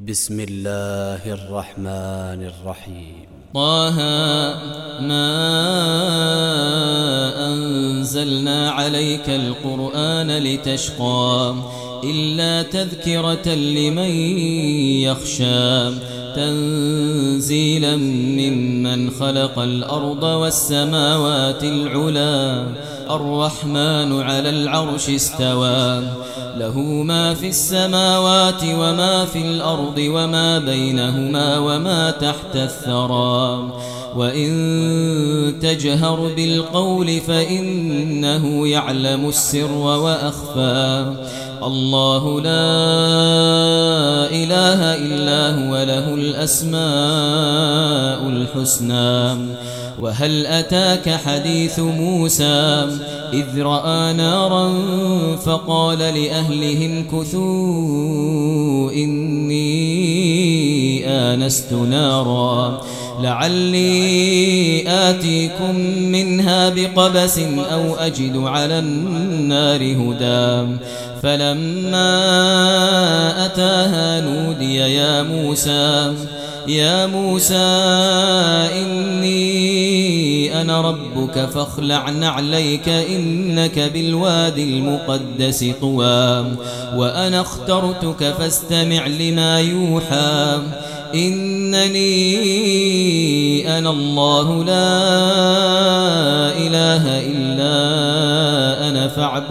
بسم الله الرحمن الرحيم. طه ما أنزلنا عليك القرآن لتشقى إلا تذكرة لمن يخشى تنزيلا ممن خلق الأرض والسماوات العلا الرحمن على العرش استوى له ما في السماوات وما في الأرض وما بينهما وما تحت الثرى وإن تجهر بالقول فإنه يعلم السر وأخفى الله لا إله إلا هو له الأسماء الحسنى. وهل أتاك حديث موسى إذ رأى نارا فقال لأهلهم كثوا إني آنست نارا لعلي آتيكم منها بقبس أو أجد على النار هدى فلما أتاها نودي يا موسى إني أنا ربك فاخلع نعليك إنك بالوادي المقدس طوى وأنا اخترتك فاستمع لما يوحى إنني أنا الله لا إله إلا أنا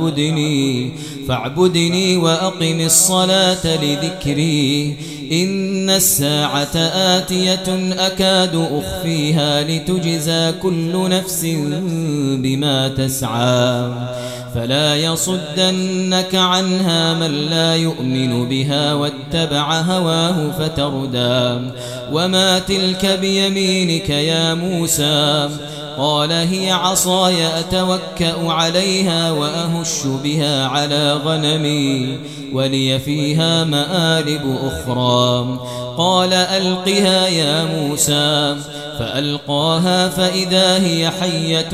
فاعبدني وأقم الصلاة لذكري إن الساعة آتية أكاد أخفيها لتجزى كل نفس بما تسعى فلا يصدنك عنها من لا يؤمن بها واتبع هواه فتردى وما تلك بيمينك يا موسى قال هي عصاي أتوكأ عليها وأهش بها على غنمي ولي فيها مآرب أخرى قال ألقها يا موسى فألقاها فإذا هي حية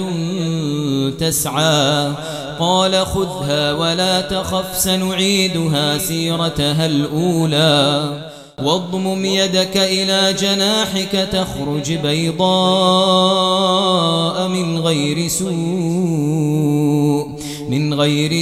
تسعى قال خذها ولا تخف سنعيدها سيرتها الأولى واضمم يدك إلى جناحك تخرج بيضاء من غير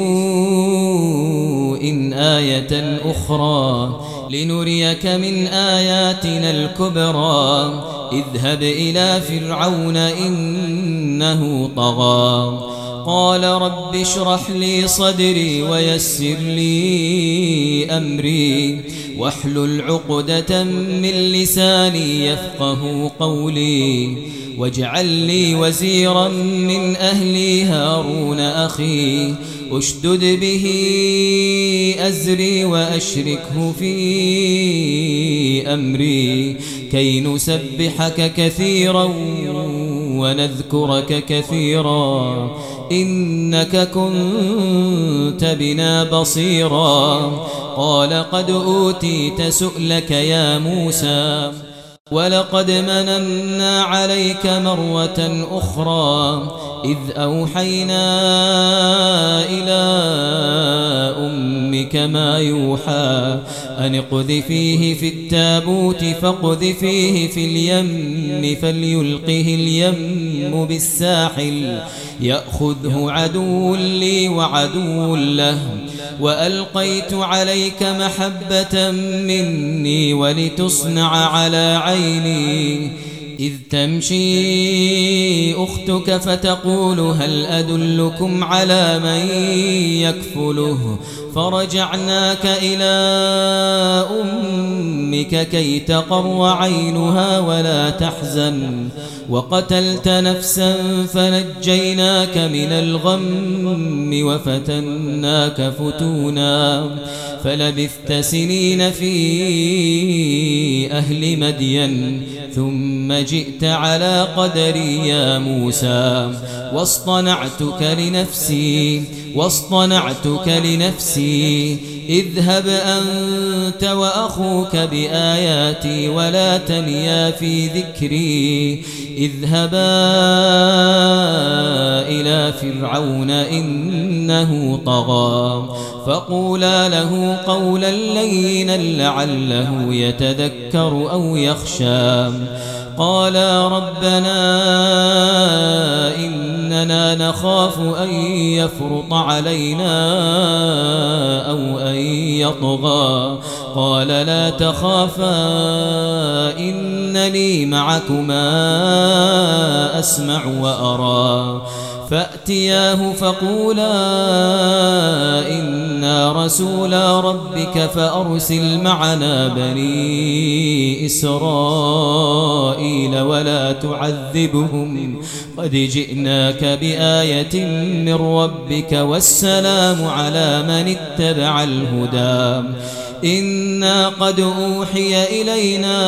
سوء آية أخرى لنريك من آياتنا الكبرى اذهب إلى فرعون إنه طغى قال رب اشرح لي صدري ويسر لي أمري واحلل عقدة من لساني يفقه قولي واجعل لي وزيرا من أهلي هارون أخي أشدد به أزري وأشركه في أمري كي نسبحك كثيرا ونذكرك كثيرا إنك كنت بنا بصيرا قال قد أوتيت سؤلك يا موسى ولقد مننا عليك مرة أخرى إذ أوحينا إلى أمك ما يوحى أن اقذفيه في التابوت فاقذفيه في اليم فليلقه اليم بالساحل يأخذه عدو لي وعدو له وألقيت عليك محبة مني ولتصنع على عيني إذ تمشي أختك فتقول هل أدلكم على من يكفله فرجعناك إلى أمك كي تقر عينها ولا تحزن وقتلت نفسا فنجيناك من الغم وفتناك فتونا فلبثت سنين في أهل مدين ثم جئت على قدري يا موسى واصطنعتك لنفسي اذهب أنت وأخوك بآياتي ولا تنيا في ذكري اذهبا إلى فرعون إنه طغى فقولا له قولا لينا لعله يتذكر أو يخشى قالا ربنا إننا نخاف أن يفرط علينا أو أن يطغى قال لا تخافا إنني معكما أسمع وأرى فأتياه فقولا إنا رسولا ربك فأرسل معنا بني إسرائيل ولا تعذبهم قد جئناك بآية من ربك والسلام على من اتبع الهدى إنا قد أوحي إلينا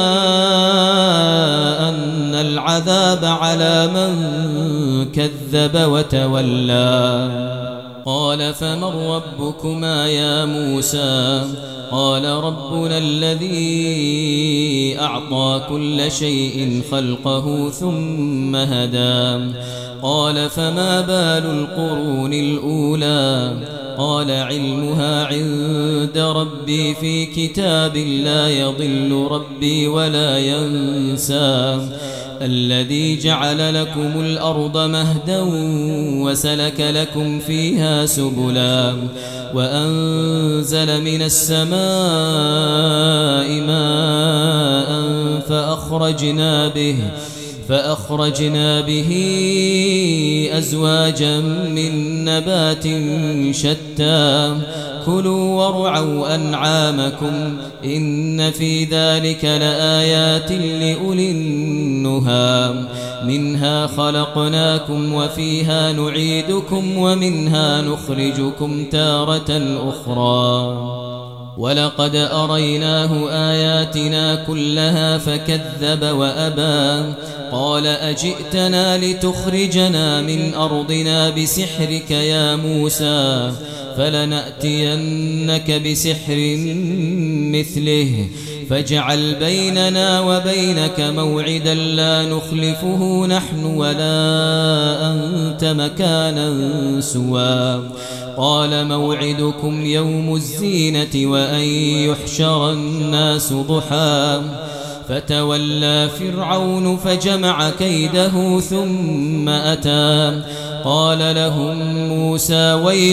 أن العذاب على من كذب وتولى قال فمن ربكما يا موسى قال ربنا الذي أعطى كل شيء خلقه ثم هدى قال فما بال القرون الأولى قال علمها عند ربي في كتاب لا يضل ربي ولا ينسى الذي جعل لكم الأرض مهدا وسلك لكم فيها سبلا وأنزل من السماء ماء فأخرجنا به أزواجا من نبات شتى كلوا وارعوا أنعامكم إن في ذلك لآيات لأولي النهى منها خلقناكم وفيها نعيدكم ومنها نخرجكم تارة أخرى ولقد أريناه آياتنا كلها فكذب وأبى قال أجئتنا لتخرجنا من أرضنا بسحرك يا موسى فلنأتينك بسحر مثله فاجعل بيننا وبينك موعدا لا نخلفه نحن ولا أنت مكانا سوى قال موعدكم يوم الزينة وأن يحشر الناس ضحى فتولى فرعون فجمع كيده ثم أتى قال لهم موسى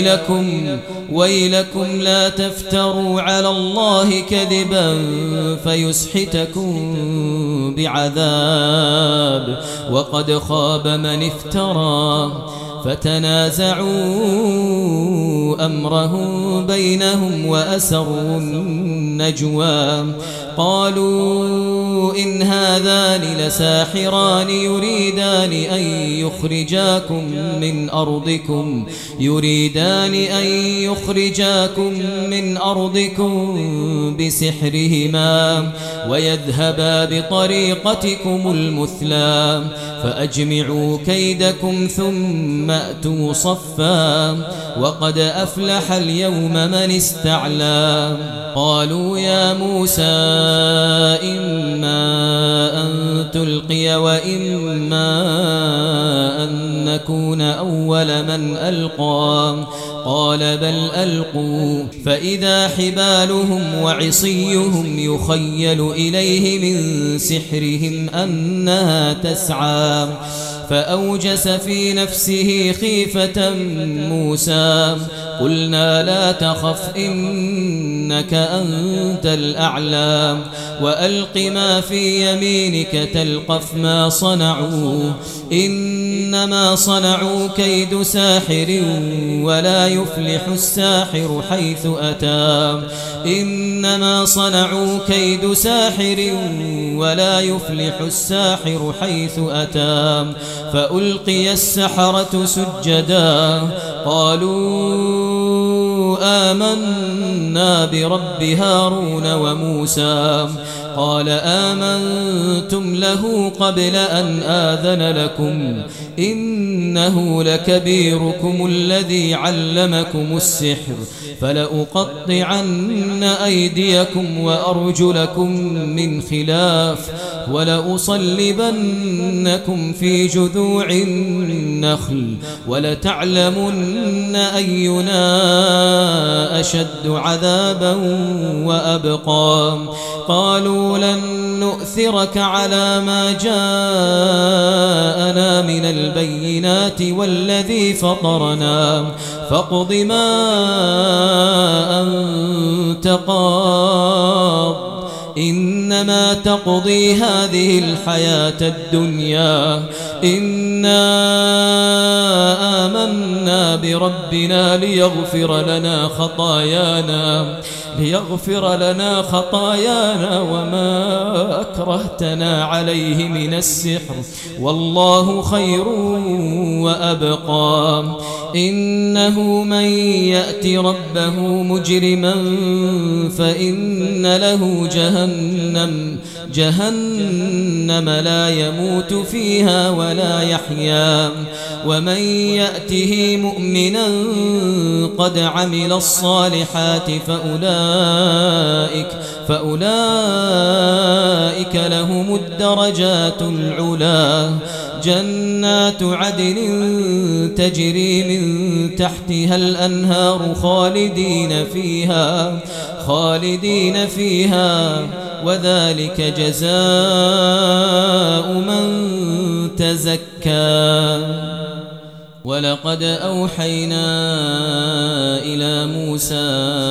ويلكم لا تفتروا على الله كذبا فيسحتكم بعذاب وقد خاب من افترى فتنازعوا أمرهم بينهم وأسروا النجوى قالوا إن هذان لساحران يريدان أن يخرجاكم من أرضكم بسحرهما ويذهبا بطريقتكم المثلى فأجمعوا كيدكم ثم أتوا صفا وقد أفلح اليوم من استعلى قالوا يا موسى إما أن تلقي وإما أن نكون أول من ألقى قال بل ألقوا فإذا حبالهم وعصيهم يخيل إليه من سحرهم أنها تسعى فأوجس في نفسه خيفة موسى قلنا لا تخف إنك أنت الأعلى وألق ما في يمينك تلقف ما صنعوا إنما صنعوا كيد ساحر ولا يفلح الساحر حيث أتى إنما صنعوا كيد ساحر ولا يفلح الساحر حيث أتى فألقي السحرة سجدا قالوا آمنا برب هارون وموسى قال آمنتم له قبل أن آذن لكم إنه لكبيركم الذي علمكم السحر فلأقطعن أيديكم وأرجلكم من خلاف ولأصلبنكم في جذوع النخل ولتعلمن أينا أشد عذابا وأبقى قالوا لن نؤثرك على ما جاءنا من البينات والذي فطرنا فاقض ما أنت قاض إنما تقضي هذه الحياة الدنيا إنا آمنا بربنا ليغفر لنا خطايانا وما أكرهتنا عليه من السحر والله خير وأبقى إنه من يأت ربه مجرما فإن له جهنم لا يموت فيها ولا يحيا ومن يأته مؤمنا قد عمل الصالحات فأولئك لهم الدرجات العلا جنات عدن تجري من تحتها الأنهار خالدين فيها وذلك جزاء من تزكى ولقد أوحينا إلى موسى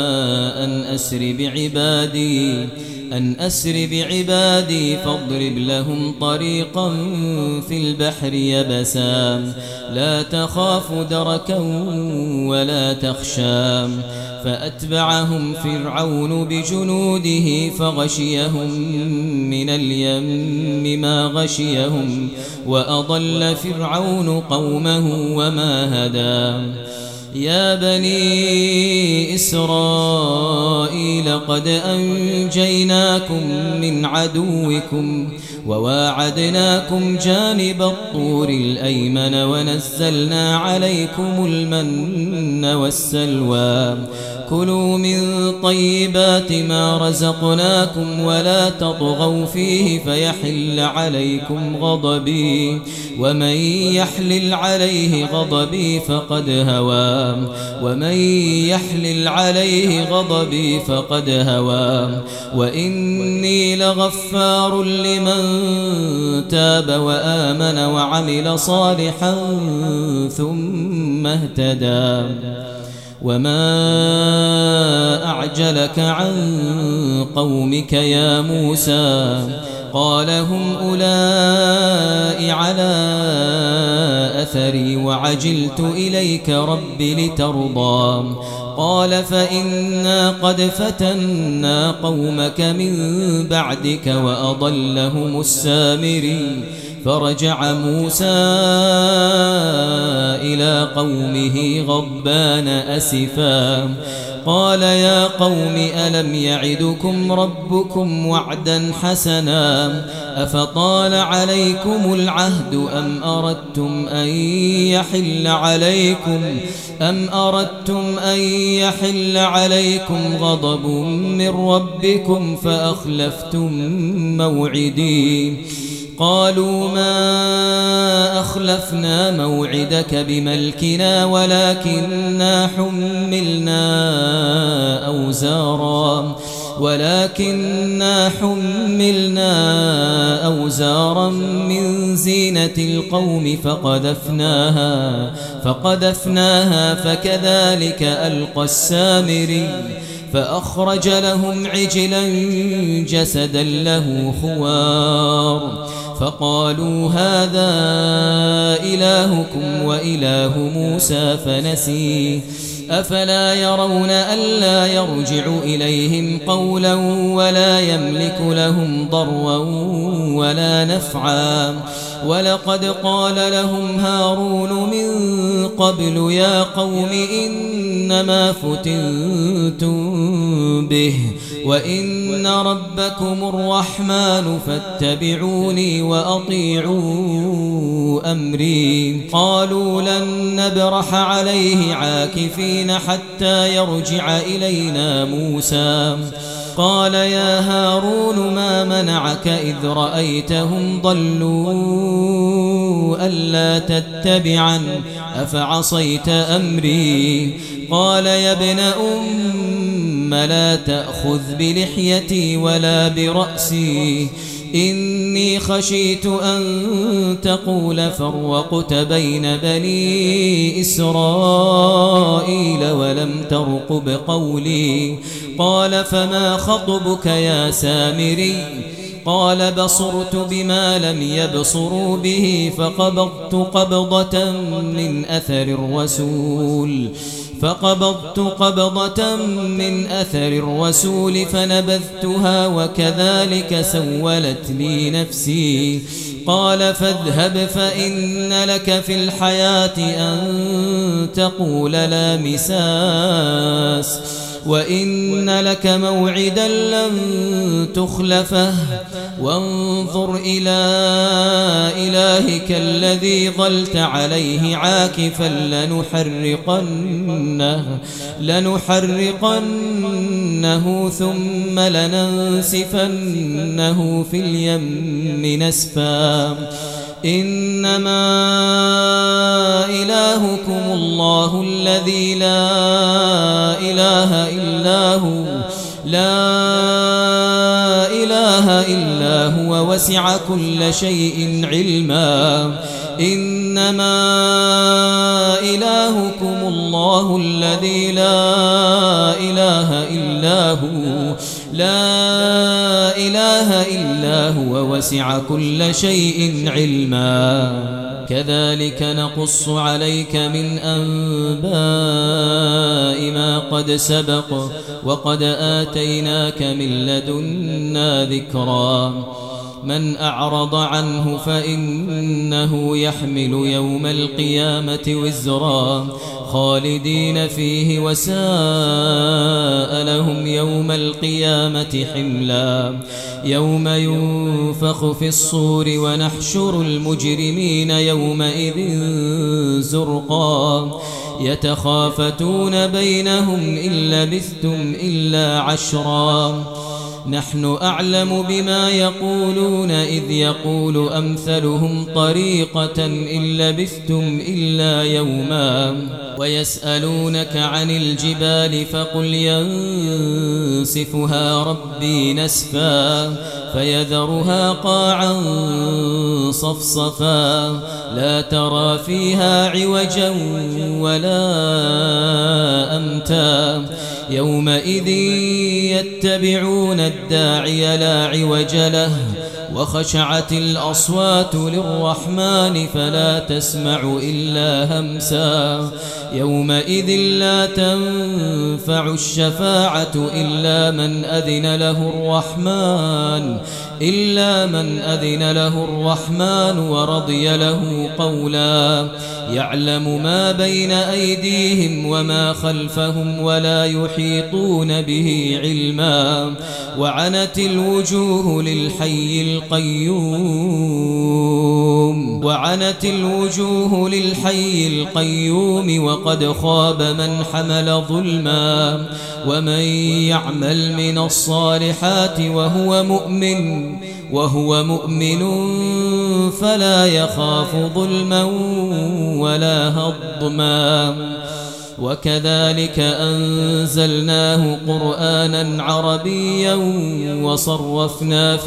أن أسر بعبادي فاضرب لهم طريقا في البحر يبسا لا تخاف دركا ولا تخشى فأتبعهم فرعون بجنوده فغشيهم من اليم ما غشيهم وأضل فرعون قومه وما هدى يا بني إسرائيل قد أنجيناكم من عدوكم وواعدناكم جانب الطور الأيمن ونزلنا عليكم المن والسلوى كلوا من طيبات ما رزقناكم ولا تطغوا فيه فيحل عليكم غضبي ومن يحلل عليه غضبي فقد هوى وإني لغفار لمن تاب وآمن وعمل صالحا ثم اهتدى وما أعجلك عن قومك يا موسى قال هم أولئك على أثري وعجلت إليك رب لترضى قال فإنا قد فتنا قومك من بعدك وأضلهم السامري فرجع موسى إلى قومه غضبان أسفا قال يا قوم ألم يعدكم ربكم وعدا حسنا أفطال عليكم العهد أم أردتم أن يحل عليكم غضب من ربكم فأخلفتم موعدي قالوا ما أخلفنا موعدك بملكنا ولكننا حملنا أوزارا من زينة القوم فقذفناها فكذلك ألقى السامري فأخرج لهم عجلا جسدا له خوار فقالوا هذا إلهكم وإله موسى فنسي أفلا يرون ألا يرجع إليهم قولا ولا يملك لهم ضرا ولا نفعا ولقد قال لهم هارون من قبل يا قوم إنما فتنتم به وإن ربكم الرحمن فاتبعوني وأطيعوا أمري قالوا لن نبرح عليه عاكفين حتى يرجع إلينا موسى قال يا هارون ما منعك إذ رأيتهم ضلوا ألا تتبعا أفعصيت أمري قال يا ابن لا تأخذ بلحيتي ولا برأسي إني خشيت أن تقول فرقت بين بني إسرائيل ولم ترقب قولي قال فما خطبك يا سامري قال بصرت بما لم يبصروا به فقبضت قبضة من أثر الرسول فنبذتها وكذلك سولت لي نفسي قال فاذهب فإن لك في الحياة أن تقول لا مساس وإن لك موعدا لن تخلفه وانظر إلى إلهك الذي ظلت عليه عاكفا لنحرقنه ثم لننسفنه في اليم نسفا إنما إلهكم الله الذي لا إله إلا هو وسع كل شيء علما إنما إلهكم الله الذي لا إله إلا هو وسع كل شيء علما كذلك نقص عليك من أنباء ما قد سبق وقد آتيناك من لدنا ذكرا من أعرض عنه فإنه يحمل يوم القيامة وزرا خالدين فيه وساء لهم يوم القيامة حملا يوم ينفخ في الصور ونحشر المجرمين يومئذ زرقا يتخافتون بينهم إن لبثتم إلا عشرا نحن أعلم بما يقولون إذ يقول أمثلهم طريقة إن لبثتم إلا يوما ويسألونك عن الجبال فقل ينسفها ربي نسفا فيذرها قاعا صفصفا لا ترى فيها عوجا ولا أمتا يومئذ يتبعون الداعي لا عوج له وخشعت الأصوات للرحمن فلا تسمع إلا همسا يومئذ لا تنفع الشفاعة إلا من أذن له الرحمن ورضي له قولا يعلم ما بين أيديهم وما خلفهم ولا يحيطون به علما وعنت الوجوه للحي القيوم وقد خاب من حمل ظلما ومن يعمل من الصالحات وهو مؤمن فلا يخاف ظلما ولا هضما وكذلك أنزلناه قرآنا عربيا وصرفنا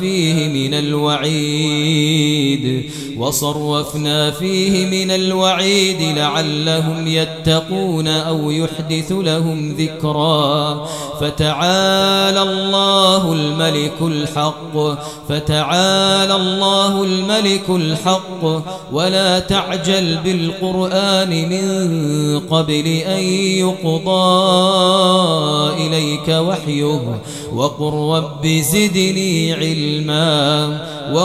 فيه من الوعيد لعلهم يتقون أو يحدث لهم ذكرا فتعالى الله الملك الحق ولا تعجل بالقرآن من قبل أن يقضى إليك وحيه وقل رب زدني علما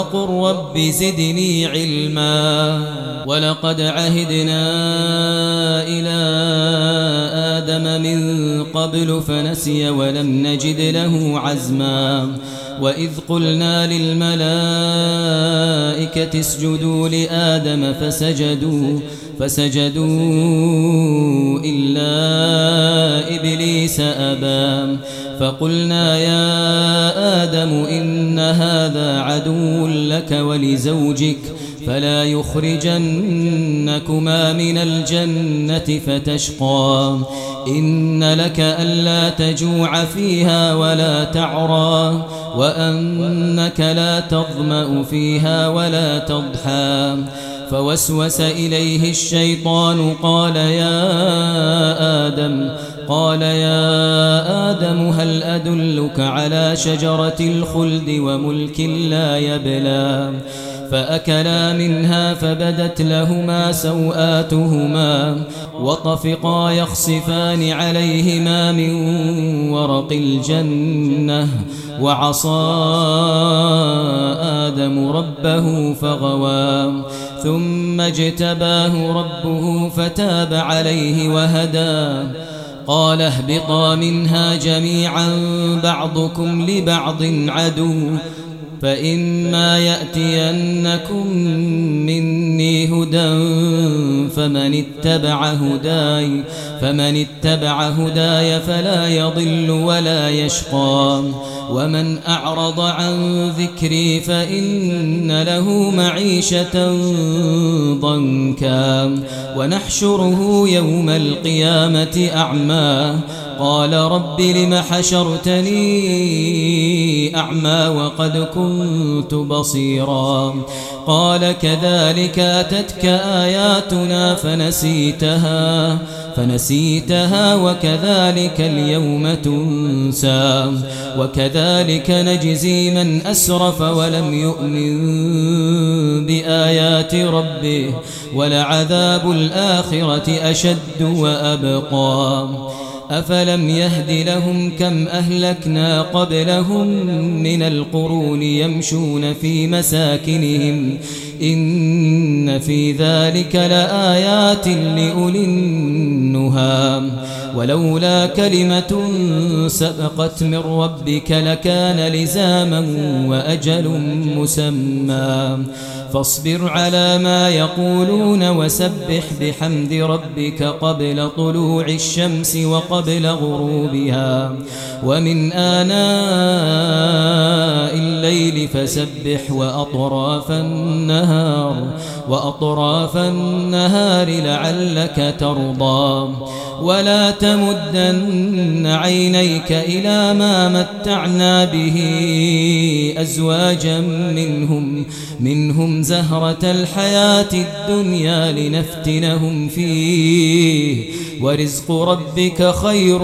ولقد عهدنا إلى آدم من قبل فنسي ولم نجد له عزما وإذ قلنا للملائكة اسجدوا لآدم فسجدوا إلا إبليس أبى فقلنا يا آدم إن هذا عدو لك ولزوجك فلا يخرجنكما من الجنة فتشقى إن لك ألا تجوع فيها ولا تعرى وأنك لا تظمأ فيها ولا تضحى فوسوس إليه الشيطان قال يا آدم هل أدلك على شجرة الخلد وملك لا يبلى فأكلا منها فبدت لهما سوآتهما وطفقا يخصفان عليهما من ورق الجنة وعصى آدم ربه فغوى ثم اجتباه ربه فتاب عليه وهدى قال اهبطا منها جميعا بعضكم لبعض عدو فإما يأتينكم مني هدى فمن اتبع هداي فلا يضل ولا يشقى ومن أعرض عن ذكري فإن له معيشة ضنكا ونحشره يوم القيامة أعمى قال رب لم حشرتني أعمى وقد كنت بصيرا قال كذلك أتتك آياتنا فنسيتها وكذلك اليوم تنسى وكذلك نجزي من أسرف ولم يؤمن بآيات ربه ولعذاب الآخرة أشد وأبقى أفلم يهد لهم كم أهلكنا قبلهم من القرون يمشون في مساكنهم إن في ذلك لآيات لأولي النهى ولولا كلمة سبقت من ربك لكان لزاما وأجل مسمى فاصبر على ما يقولون وسبح بحمد ربك قبل طلوع الشمس وقبل غروبها ومن آناء الليل فسبح وأطراف النهار لعلك ترضى ولا تمدن عينيك إلى ما متعنا به أزواجا منهم زهرة الحياة الدنيا لنفتنهم فيه ورزق ربك خير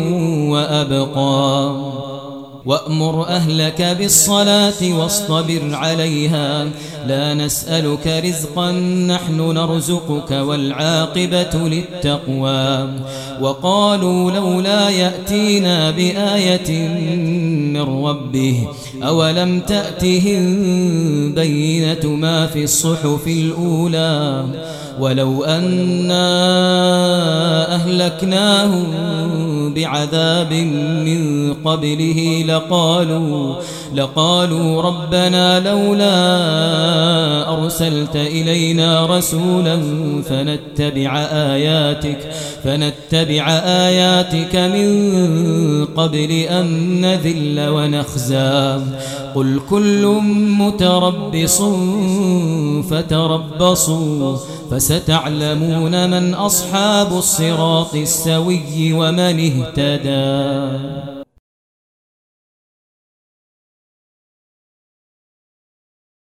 وأبقى وأمر أهلك بالصلاة واصطبر عليها لا نسألك رزقا نحن نرزقك والعاقبة للتقوى وقالوا لولا يأتينا بآية من ربه أولم تأتهم بينة ما في الصحف الأولى ولو أنا أهلكناهم بعذاب من قبله لقالوا ربنا لولا أرسلت إلينا رسولا فنتبع آياتك من قبل أن نذل ونخزى قل كل متربص فتربصوا فستعلمون من أصحاب الصراط السوي ومن اهتدى.